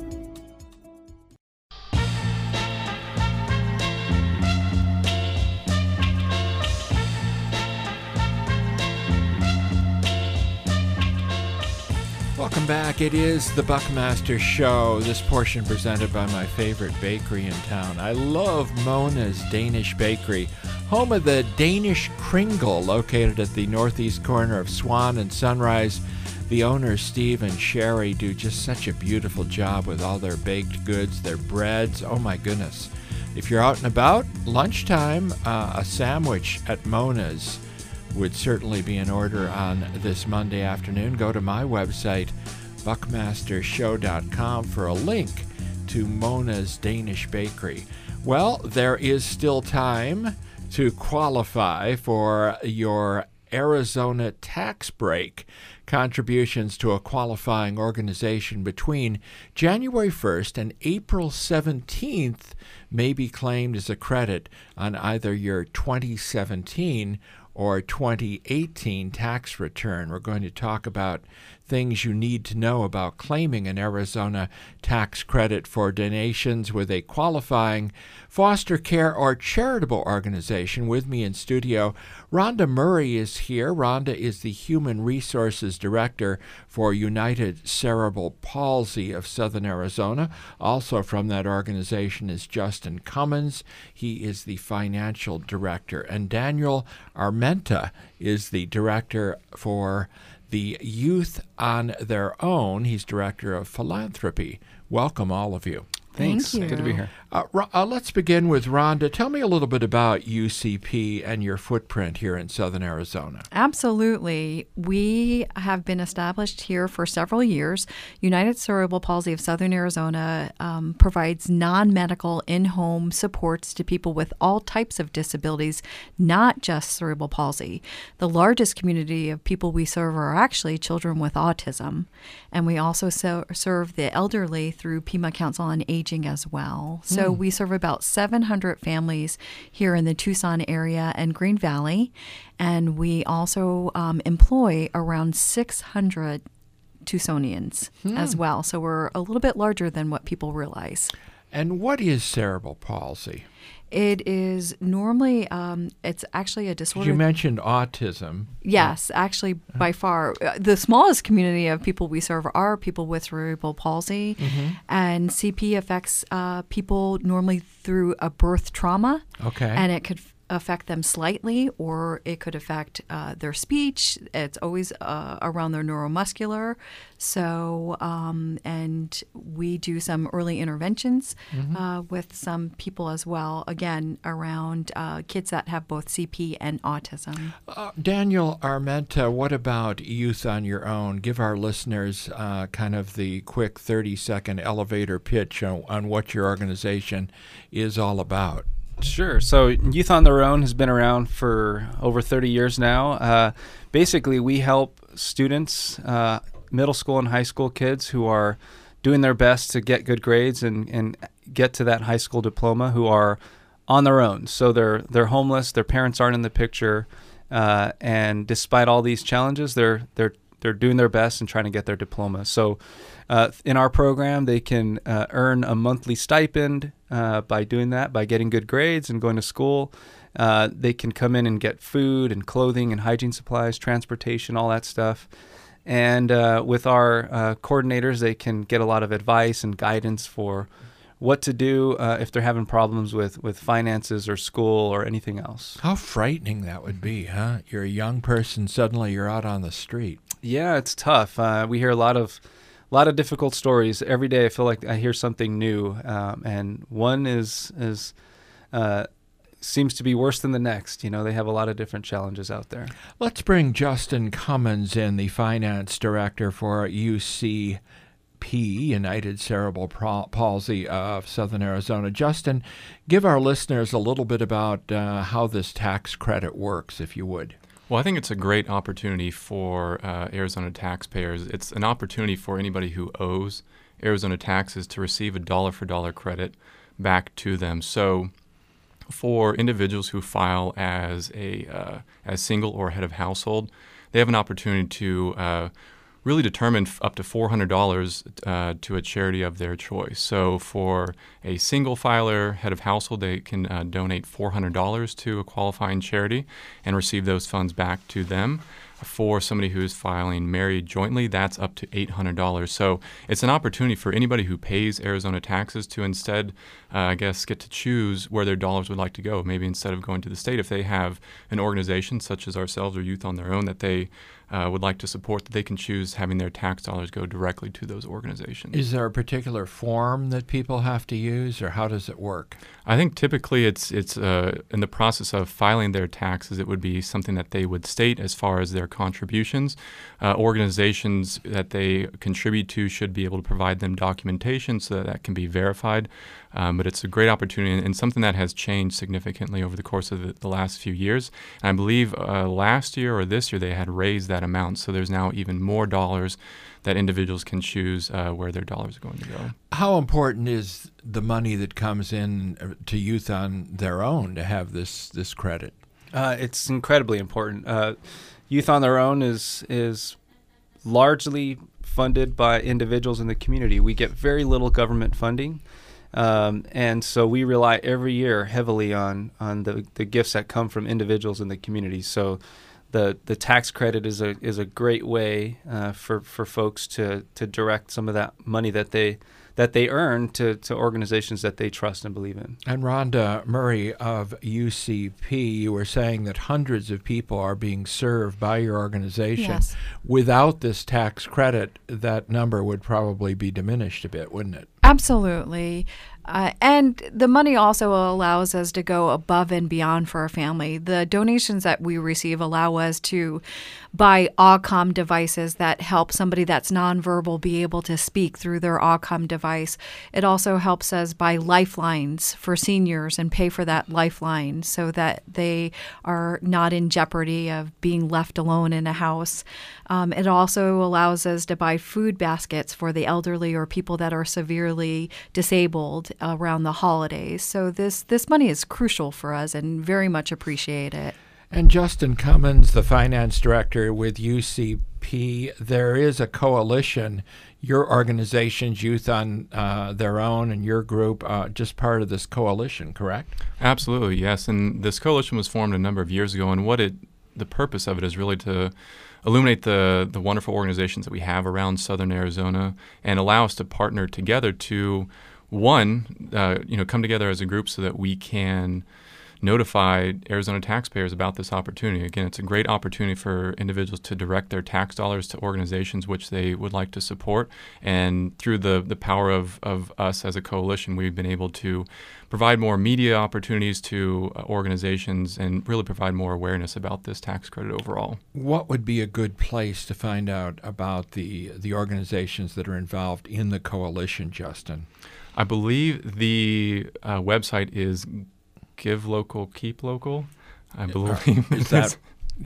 Welcome back. It is the Buckmaster Show. This portion presented by my favorite bakery in town. I love Mona's Danish Bakery, home of the Danish Kringle, located at the northeast corner of Swan and Sunrise. The owners, Steve and Sherry, do just such a beautiful job with all their baked goods, their breads. Oh my goodness. If you're out and about, lunchtime, uh, a sandwich at Mona's would certainly be in order on this Monday afternoon. Go to my website, buckmaster show dot com, for a link to Mona's Danish Bakery. Well, there is still time to qualify for your Arizona tax break. Contributions to a qualifying organization between January first and April seventeenth may be claimed as a credit on either your twenty seventeen or twenty eighteen tax return. We're going to talk about things you need to know about claiming an Arizona tax credit for donations with a qualifying foster care or charitable organization. With me in studio, Rhonda Murray is here. Rhonda is the Human Resources Director for United Cerebral Palsy of Southern Arizona. Also from that organization is Justin Cummins. He is the Financial Director. And Daniel Armenta is the Director for the Youth on Their Own. He's Director of Philanthropy. Welcome, all of you. Thanks. Thank you. Good to be here. Uh, uh, let's begin with Rhonda. Tell me a little bit about U C P and your footprint here in Southern Arizona. Absolutely. We have been established here for several years. United Cerebral Palsy of Southern Arizona um, provides non-medical in-home supports to people with all types of disabilities, not just cerebral palsy. The largest community of people we serve are actually children with autism. And we also so- serve the elderly through Pima Council on Aging as well. So mm. we serve about seven hundred families here in the Tucson area and Green Valley. And we also um, employ around six hundred Tucsonians mm. as well. So we're a little bit larger than what people realize. And what is cerebral palsy? It is normally, um, it's actually a disorder. You mentioned autism. Yes, actually, by far. The smallest community of people we serve are people with cerebral palsy. Mm-hmm. And C P affects uh, people normally through a birth trauma. Okay. And it could affect them slightly, or it could affect uh, their speech. It's always uh, around their neuromuscular. So, um, and we do some early interventions mm-hmm. uh, with some people as well, again, around uh, kids that have both C P and autism. Uh, Daniel Armenta, what about Youth on Your Own? Give our listeners uh, kind of the quick thirty-second elevator pitch on, on what your organization is all about. Sure. So Youth on Their Own has been around for over thirty years now. Uh, basically, we help students, uh, middle school and high school kids who are doing their best to get good grades and, and get to that high school diploma, who are on their own. So they're they're homeless, their parents aren't in the picture, uh, and despite all these challenges, they're they're they're doing their best and trying to get their diploma. So uh, in our program, they can uh, earn a monthly stipend uh, by doing that, by getting good grades and going to school. Uh, they can come in and get food and clothing and hygiene supplies, transportation, all that stuff. And uh, with our uh, coordinators, they can get a lot of advice and guidance for what to do uh, if they're having problems with, with finances or school or anything else. How frightening that would be, huh? You're a young person, suddenly you're out on the street. Yeah, it's tough. Uh, we hear a lot of a lot of difficult stories every day. I feel like I hear something new, um, and one is is uh, seems to be worse than the next. You know, they have a lot of different challenges out there. Let's bring Justin Cummins in, the finance director for U C P, United Cerebral Palsy of Southern Arizona. Justin, give our listeners a little bit about uh, how this tax credit works, if you would. Well, I think it's a great opportunity for uh, Arizona taxpayers. It's an opportunity for anybody who owes Arizona taxes to receive a dollar-for-dollar credit back to them. So for individuals who file as a uh, as single or head of household, they have an opportunity to uh, really determine f- up to four hundred dollars uh, to a charity of their choice. So for a single filer head of household, they can uh, donate four hundred dollars to a qualifying charity and receive those funds back to them. For somebody who is filing married jointly, that's up to eight hundred dollars. So it's an opportunity for anybody who pays Arizona taxes to instead, uh, I guess, get to choose where their dollars would like to go. Maybe instead of going to the state, if they have an organization such as ourselves or Youth on Their Own that they uh, would like to support, that they can choose having their tax dollars go directly to those organizations. Is there a particular form that people have to use, or how does it work? I think typically it's it's uh, in the process of filing their taxes, it would be something that they would state as far as their contributions. Uh, organizations that they contribute to should be able to provide them documentation so that that can be verified. Um, but it's a great opportunity and, and something that has changed significantly over the course of the, the last few years. And I believe uh, last year or this year they had raised that amount, so there's now even more dollars that individuals can choose uh, where their dollars are going to go. How important is the money that comes in to Youth on Their Own to have this this credit? Uh, it's incredibly important. Uh, Youth on Their Own is is largely funded by individuals in the community. We get very little government funding. Um, and so we rely every year heavily on on the, the gifts that come from individuals in the community. So the the tax credit is a is a great way uh, for for folks to to direct some of that money that they that they earn to, to organizations that they trust and believe in. And Rhonda Murray of U C P, you were saying that hundreds of people are being served by your organization. Yes. Without this tax credit, that number would probably be diminished a bit, wouldn't it? Absolutely. Uh, and the money also allows us to go above and beyond for our family. The donations that we receive allow us to buy Aucom devices that help somebody that's nonverbal be able to speak through their Aucom device. It also helps us buy lifelines for seniors and pay for that lifeline so that they are not in jeopardy of being left alone in a house. Um, it also allows us to buy food baskets for the elderly or people that are severely disabled around the holidays. So this this money is crucial for us and very much appreciate it. And Justin Cummins, the finance director with U C P, there is a coalition. Your organization's Youth on uh, Their Own and your group, uh, just part of this coalition, correct? Absolutely, yes. And this coalition was formed a number of years ago, and what it the purpose of it is really to illuminate the the wonderful organizations that we have around Southern Arizona and allow us to partner together to, one, uh, you know, come together as a group so that we can notify Arizona taxpayers about this opportunity. Again, it's a great opportunity for individuals to direct their tax dollars to organizations which they would like to support. And through the, the power of, of us as a coalition, we've been able to provide more media opportunities to uh, organizations and really provide more awareness about this tax credit overall. What would be a good place to find out about the the organizations that are involved in the coalition, Justin? I believe the uh, website is Give Local, Keep Local, I believe. Is that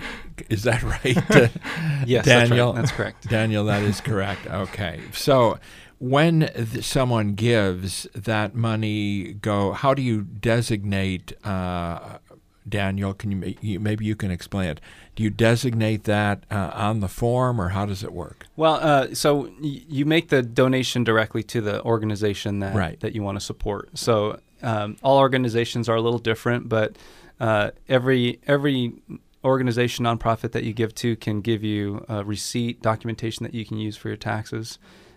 is that right? Yes, Daniel, that's, right. That's correct. Daniel, that is correct. Okay. So when th- someone gives that money, go. How do you designate, uh, Daniel? Can you, you maybe you can explain it? Do you designate that uh, on the form, or how does it work? Well, uh, so y- you make the donation directly to the organization that right. that you want to support. So um, all organizations are a little different, but uh, every every organization, nonprofit that you give to can give you a receipt, documentation that you can use for your taxes,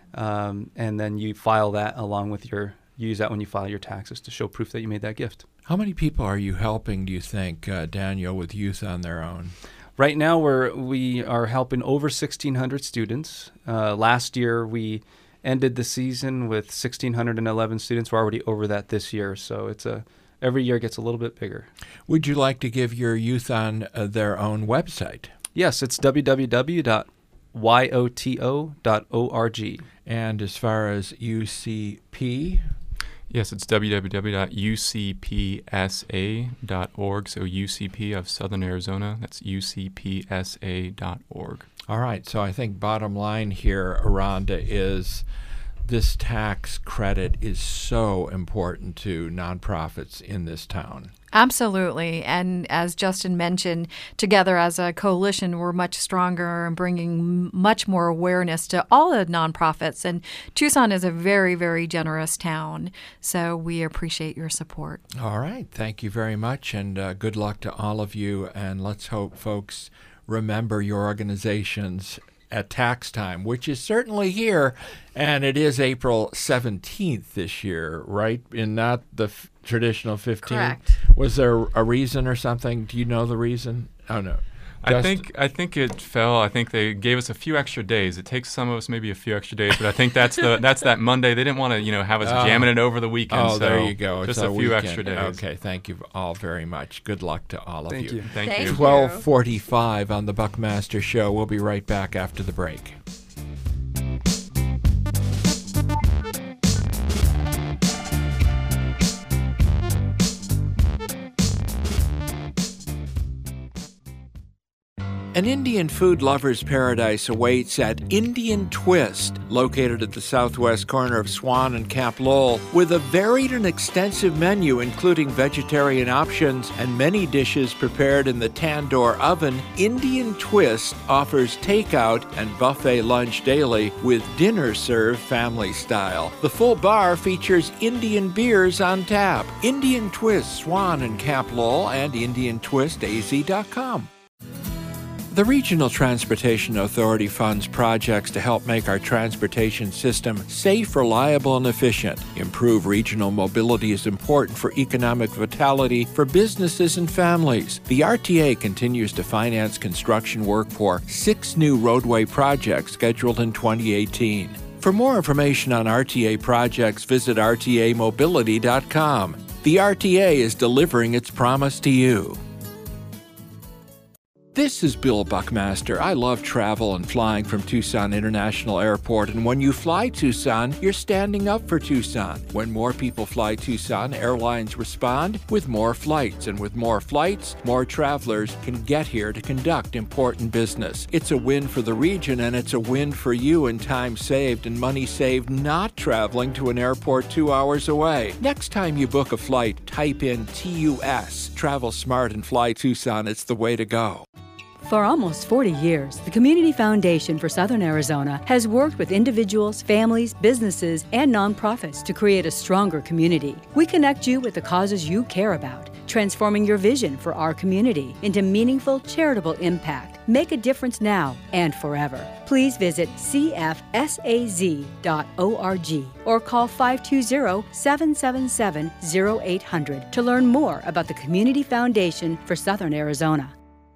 um, and then you file that along with your you use that when you file your taxes to show proof that you made that gift. How many people are you helping, do you think, uh, Daniel, with Youth on Their Own? Right now, we're we are helping over sixteen hundred students. Uh, last year, we ended the season with one thousand six hundred eleven students. We're already over that this year, so it's a every year gets a little bit bigger. Would you like to give your Youth on uh, Their Own website? Yes, it's w w w dot Y O T O dot O R G. And as far as U C P? Yes, it's w w w dot u c p s a dot org. So U C P of Southern Arizona, that's u c p s a dot org. All right, so I think bottom line here, Rhonda, is this tax credit is so important to nonprofits in this town. Absolutely. And as Justin mentioned, together as a coalition, we're much stronger and bringing much more awareness to all the nonprofits. And Tucson is a very, very generous town. So we appreciate your support. All right. Thank you very much. And uh, good luck to all of you. And let's hope folks remember your organizations at tax time, which is certainly here, and it is April seventeenth this year, right? And not the f- traditional fifteenth. Correct. Was there a reason or something? Do you know the reason? Oh, no. I think I think it fell. I think they gave us a few extra days. It takes some of us maybe a few extra days, but I think that's the that's that Monday. They didn't want to you know have us Oh. jamming it over the weekend. Oh, so there you go. Just It's a few weekend. extra days. Okay, thank you all very much. Good luck to all of Thank you. Thank, Thank you. you. twelve forty-five on the Buckmaster Show. We'll be right back after the break. An Indian food lover's paradise awaits at Indian Twist, located at the southwest corner of Swan and Camp Lowell, with a varied and extensive menu including vegetarian options and many dishes prepared in the tandoor oven. Indian Twist offers takeout and buffet lunch daily with dinner served family style. The full bar features Indian beers on tap. Indian Twist, Swan and Camp Lowell, and indian twist a z dot com. The Regional Transportation Authority funds projects to help make our transportation system safe, reliable, and efficient. Improve regional mobility is important for economic vitality for businesses and families. The R T A continues to finance construction work for six new roadway projects scheduled in twenty eighteen. For more information on R T A projects, visit r t a mobility dot com. The R T A is delivering its promise to you. This is Bill Buckmaster. I love travel and flying from Tucson International Airport, and when you fly Tucson, you're standing up for Tucson. When more people fly Tucson, airlines respond with more flights, and with more flights, more travelers can get here to conduct important business. It's a win for the region, and it's a win for you in time saved and money saved not traveling to an airport two hours away. Next time you book a flight, type in T U S. Travel smart and fly Tucson. It's the way to go. For almost forty years, the Community Foundation for Southern Arizona has worked with individuals, families, businesses, and nonprofits to create a stronger community. We connect you with the causes you care about, transforming your vision for our community into meaningful, charitable impact. Make a difference now and forever. Please visit c f s a z dot org or call five two zero, seven seven seven, zero eight zero zero to learn more about the Community Foundation for Southern Arizona.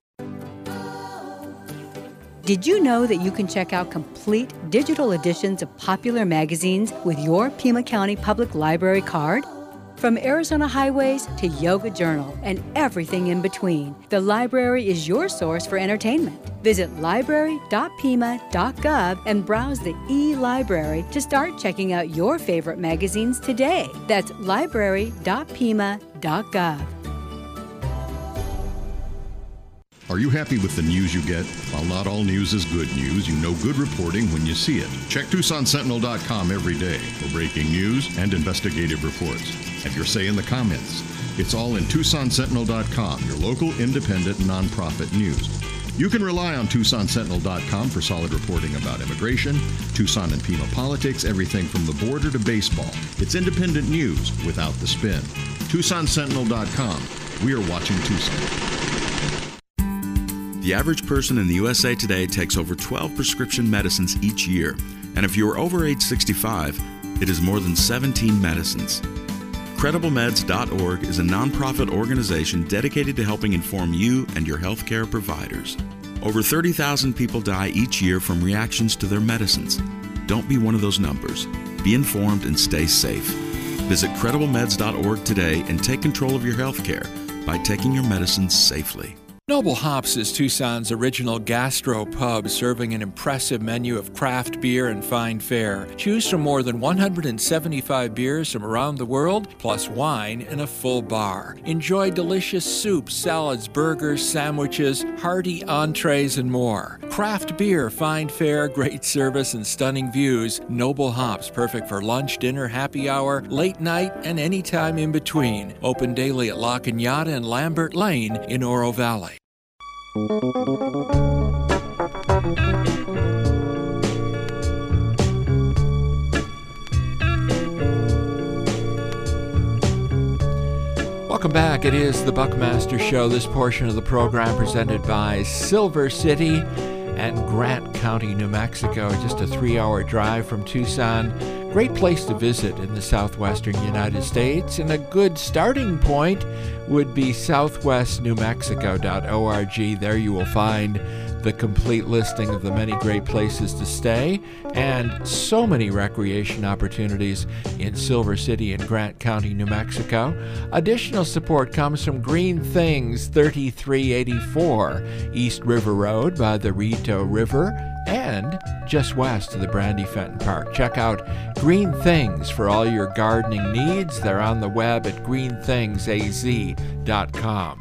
Did you know that you can check out complete digital editions of popular magazines with your Pima County Public Library card? From Arizona Highways to Yoga Journal and everything in between, the library is your source for entertainment. Visit library dot pima dot gov and browse the e-library to start checking out your favorite magazines today. That's library dot pima dot gov. Are you happy with the news you get? While not all news is good news, you know good reporting when you see it. Check Tucson Sentinel dot com every day for breaking news and investigative reports. Have your say in the comments. It's all in Tucson Sentinel dot com, your local independent nonprofit news. You can rely on Tucson Sentinel dot com for solid reporting about immigration, Tucson and Pima politics, everything from the border to baseball. It's independent news without the spin. Tucson Sentinel dot com. We are watching Tucson. The average person in the U S A today takes over twelve prescription medicines each year, and if you are over age sixty-five, it is more than seventeen medicines. Credible Meds dot org is a nonprofit organization dedicated to helping inform you and your healthcare providers. Over thirty thousand people die each year from reactions to their medicines. Don't be one of those numbers. Be informed and stay safe. Visit Credible Meds dot org today and take control of your healthcare by taking your medicines safely. Noble Hops is Tucson's original gastro pub, serving an impressive menu of craft beer and fine fare. Choose from more than one hundred seventy-five beers from around the world, plus wine and a full bar. Enjoy delicious soups, salads, burgers, sandwiches, hearty entrees, and more. Craft beer, fine fare, great service, and stunning views. Noble Hops, perfect for lunch, dinner, happy hour, late night, and any time in between. Open daily at La Cañada and Lambert Lane in Oro Valley. Welcome back. It is the Buckmaster Show. This portion of the program presented by Silver City and Grant County, New Mexico. Just a three-hour drive from Tucson. Great place to visit in the southwestern United States, and a good starting point would be southwest new mexico dot org. There you will find the complete listing of the many great places to stay and so many recreation opportunities in Silver City and Grant County, New Mexico. Additional support comes from Green Things, thirty-three eighty-four East River Road by the Rito River and just west of the Brandy Fenton Park. Check out Green Things for all your gardening needs. They're on the web at green things a z dot com.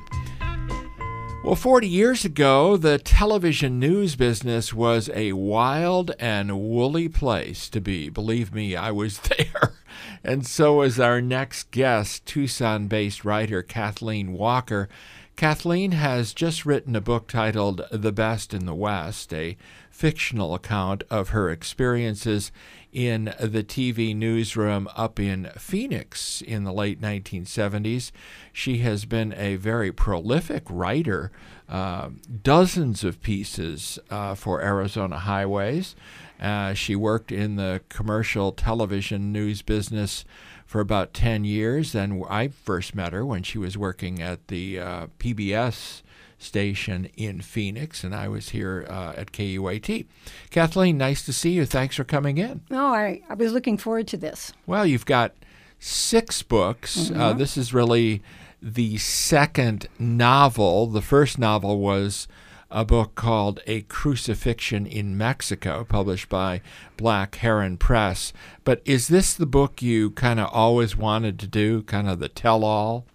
Well, forty years ago, the television news business was a wild and woolly place to be. Believe me, I was there. And so was our next guest, Tucson-based writer Kathleen Walker. Kathleen has just written a book titled The Best in the West, a fictional account of her experiences in the T V newsroom up in Phoenix in the late nineteen seventies. She has been a very prolific writer, uh, dozens of pieces uh, for Arizona Highways. Uh, she worked in the commercial television news business for about ten years. Then I first met her when she was working at the uh, P B S station in Phoenix, and I was here uh, at K U A T. Kathleen, nice to see you. Thanks for coming in. No, I, I was looking forward to this. Well, you've got six books. Mm-hmm. Uh, this is really the second novel. The first novel was a book called A Crucifixion in Mexico, published by Black Heron Press. But is this the book you kind of always wanted to do, kind of the tell-all?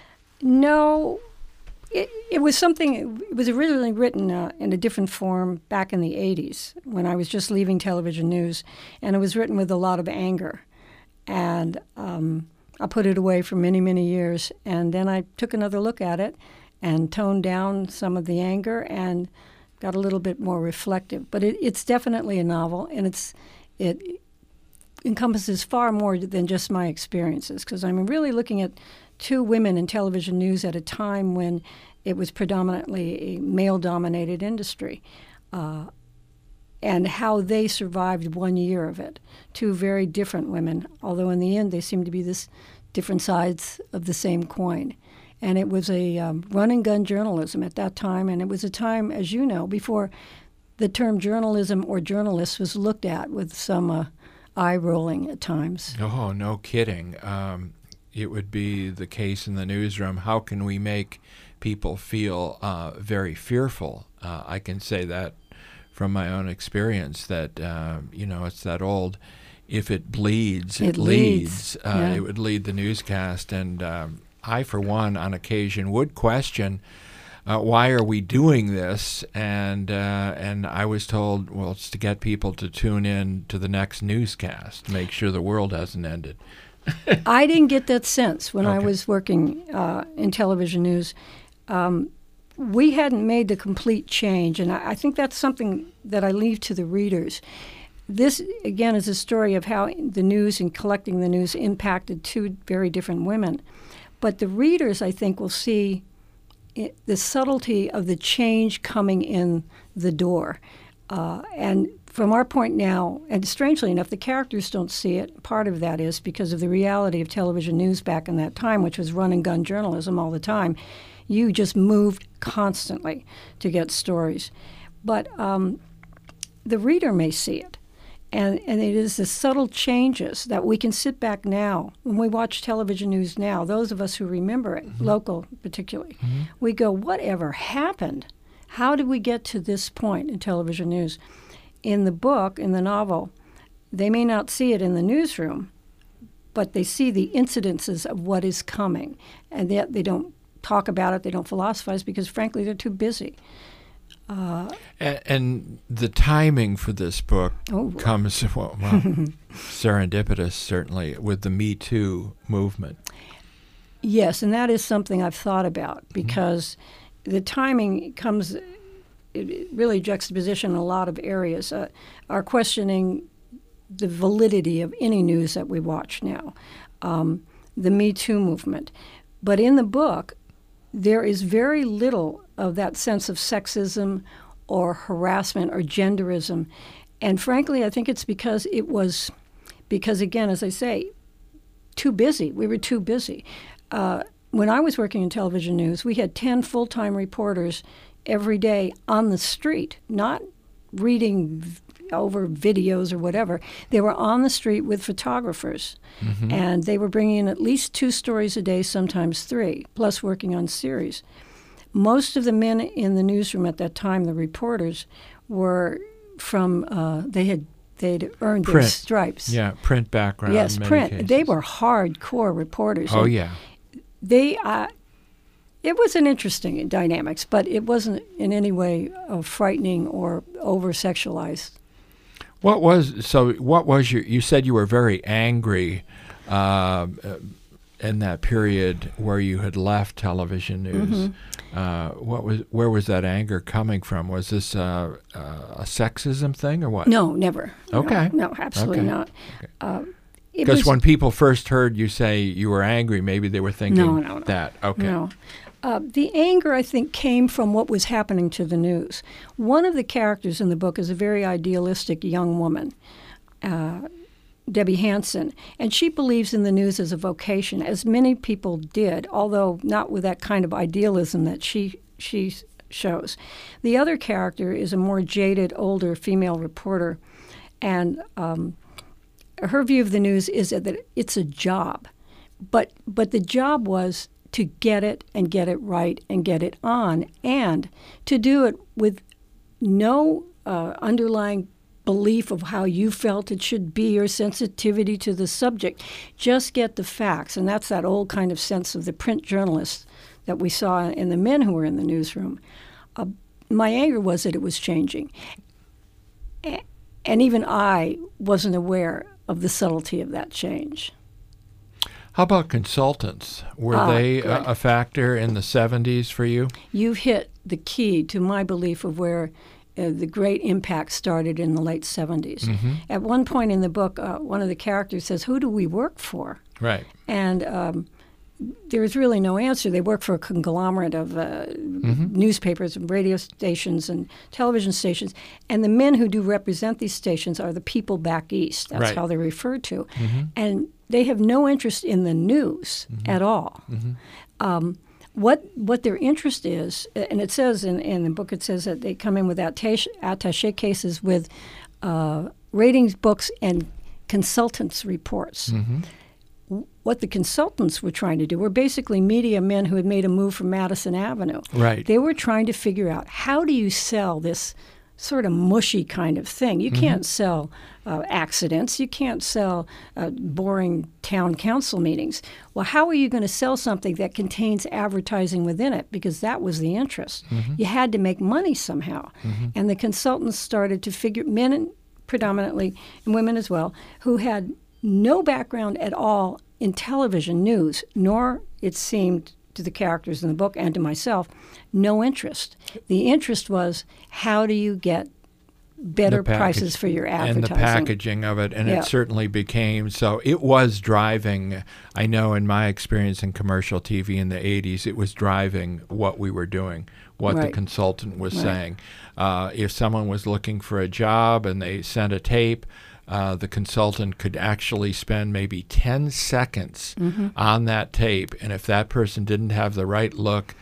No. It, it was something, it was originally written uh, in a different form back in the eighties when I was just leaving television news, and it was written with a lot of anger. And um, I put it away for many, many years, and then I took another look at it and toned down some of the anger and got a little bit more reflective. But it, it's definitely a novel, and it's it encompasses far more than just my experiences, because I'm really looking at two women in television news at a time when it was predominantly a male-dominated industry, uh, and how they survived one year of it. Two very different women, although in the end they seem to be this different sides of the same coin. And it was a um, run-and-gun journalism at that time, and it was a time, as you know, before the term journalism or journalist was looked at with some uh, eye-rolling at times. Oh, no kidding. Um, it would be the case in the newsroom. How can we make people feel uh, very fearful? Uh, I can say that from my own experience, that, uh, you know, it's that old, if it bleeds, it, it leads. leads. Uh, yeah. It would lead the newscast. And um, I, for one, on occasion would question, uh, why are we doing this? And uh, and I was told, well, it's to get people to tune in to the next newscast, make sure the world hasn't ended. I didn't get that sense when Okay. I was working uh, in television news. Um, we hadn't made the complete change, and I, I think that's something that I leave to the readers. This, again, is a story of how the news and collecting the news impacted two very different women. But the readers, I think, will see it, the subtlety of the change coming in the door. Uh, and from our point now, and strangely enough, the characters don't see it. Part of that is because of the reality of television news back in that time, which was run-and-gun journalism all the time. You just moved constantly to get stories. But um, the reader may see it. And, and it is the subtle changes that we can sit back now, when we watch television news now, those of us who remember it, mm-hmm. local particularly, mm-hmm. we go, whatever happened? How did we get to this point in television news? In the book, in the novel, they may not see it in the newsroom, but they see the incidences of what is coming. And yet they don't talk about it, they don't philosophize, because frankly, they're too busy. Uh, and, and the timing for this book oh, comes, well, well serendipitous, certainly, with the Me Too movement. Yes, and that is something I've thought about, because mm-hmm. the timing comes, it really juxtaposition in a lot of areas. Uh, are questioning the validity of any news that we watch now, um, the Me Too movement. But in the book, there is very little of that sense of sexism or harassment or genderism. And frankly, I think it's because it was, because again, as I say, too busy. We were too busy. Uh, when I was working in television news, we had ten full-time reporters every day on the street, not reading v- over videos or whatever. They were on the street with photographers, mm-hmm. and they were bringing in at least two stories a day, sometimes three, plus working on series. Most of the men in the newsroom at that time, the reporters, were from, uh, they had they'd earned print. their stripes. Yeah, print background. Yes, in many print. cases. They were hardcore reporters. Oh, yeah. They, uh, it was an interesting dynamics, but it wasn't in any way uh, frightening or over-sexualized. What was, so what was your, you said you were very angry uh, in that period where you had left television news. Mm-hmm. Uh, what was, where was that anger coming from? Was this uh, uh, a sexism thing or what? No, never. Okay. No, no absolutely okay. not. Uh, Because when people first heard you say you were angry, maybe they were thinking no, no, no. that. Okay. No. Uh, the anger, I think, came from what was happening to the news. One of the characters in the book is a very idealistic young woman, uh, Debbie Hansen, and she believes in the news as a vocation, as many people did, although not with that kind of idealism that she she shows. The other character is a more jaded, older female reporter, and um, her view of the news is that it's a job, but but the job was to get it and get it right and get it on, and to do it with no uh, underlying belief of how you felt it should be or sensitivity to the subject. Just get the facts, and that's that old kind of sense of the print journalists that we saw in the men who were in the newsroom. Uh, my anger was that it was changing, a- and even I wasn't aware of the subtlety of that change. How about consultants? Were ah, they good. a, a factor in the seventies for you? You've hit the key to my belief of where uh, the great impact started in the late seventies. Mm-hmm. At one point in the book, uh, one of the characters says, "Who do we work for?" Right. And um, there is really no answer. They work for a conglomerate of uh, mm-hmm. newspapers and radio stations and television stations. And the men who do represent these stations are the people back east. That's right. how they're referred to. Mm-hmm. And they have no interest in the news mm-hmm. at all. Mm-hmm. Um, what what their interest is, and it says in, in the book, it says that they come in with attache, attache cases with uh, ratings books and consultants' reports. Mm-hmm. What the consultants were trying to do were basically media men who had made a move from Madison Avenue. Right. They were trying to figure out, how do you sell this sort of mushy kind of thing? You mm-hmm. can't sell uh, accidents. You can't sell uh, boring town council meetings. Well, how are you going to sell something that contains advertising within it? Because that was the interest. Mm-hmm. You had to make money somehow. Mm-hmm. And the consultants started to figure, men predominantly, and women as well, who had no background at all in television news, nor, it seemed to the characters in the book and to myself, no interest. The interest was, how do you get better package, prices for your advertising? And the packaging of it, and yeah. it certainly became, so it was driving, I know in my experience in commercial T V in the eighties, it was driving what we were doing, what right. the consultant was right. saying. Uh, if someone was looking for a job and they sent a tape, Uh, the consultant could actually spend maybe ten seconds mm-hmm. on that tape, and if that person didn't have the right look, it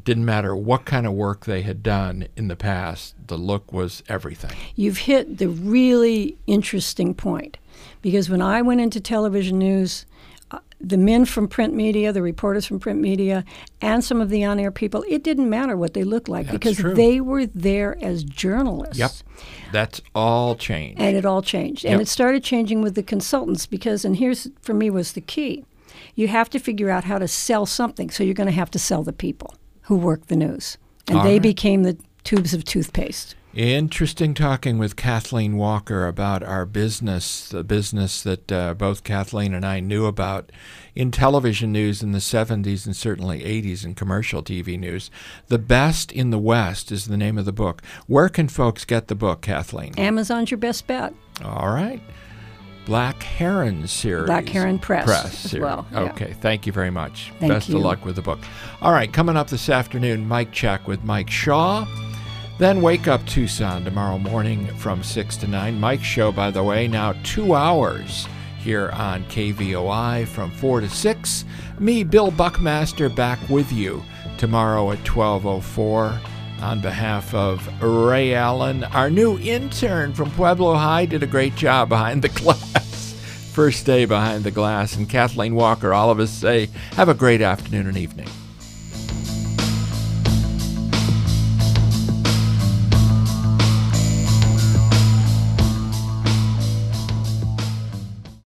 didn't matter what kind of work they had done in the past, the look was everything. You've hit the really interesting point, because when I went into television news, uh, the men from print media, the reporters from print media, and some of the on-air people, it didn't matter what they looked like. That's because true. they were there as journalists. Yep. That's all changed. And it all changed. Yep. And it started changing with the consultants because, and here's, for me, was the key. You have to figure out how to sell something, so you're going to have to sell the people who work the news. And All they right. became the tubes of toothpaste. Interesting talking with Kathleen Walker about our business, the business that uh, both Kathleen and I knew about in television news in the seventies and certainly eighties in commercial T V news. The Best in the West is the name of the book. Where can folks get the book, Kathleen? Amazon's your best bet. All right. Black Heron series. Black Heron Press, Press as series. well, yeah. Okay, thank you very much. Thank Best you. of luck with the book. All right, coming up this afternoon, Mike Check with Mike Shaw. Then Wake Up Tucson tomorrow morning from six to nine. Mike's show, by the way, now two hours here on K V O I from four to six. Me, Bill Buckmaster, back with you tomorrow at twelve oh four. On behalf of Ray Allen, our new intern from Pueblo High did a great job behind the glass. First day behind the glass. And Kathleen Walker, all of us say, have a great afternoon and evening.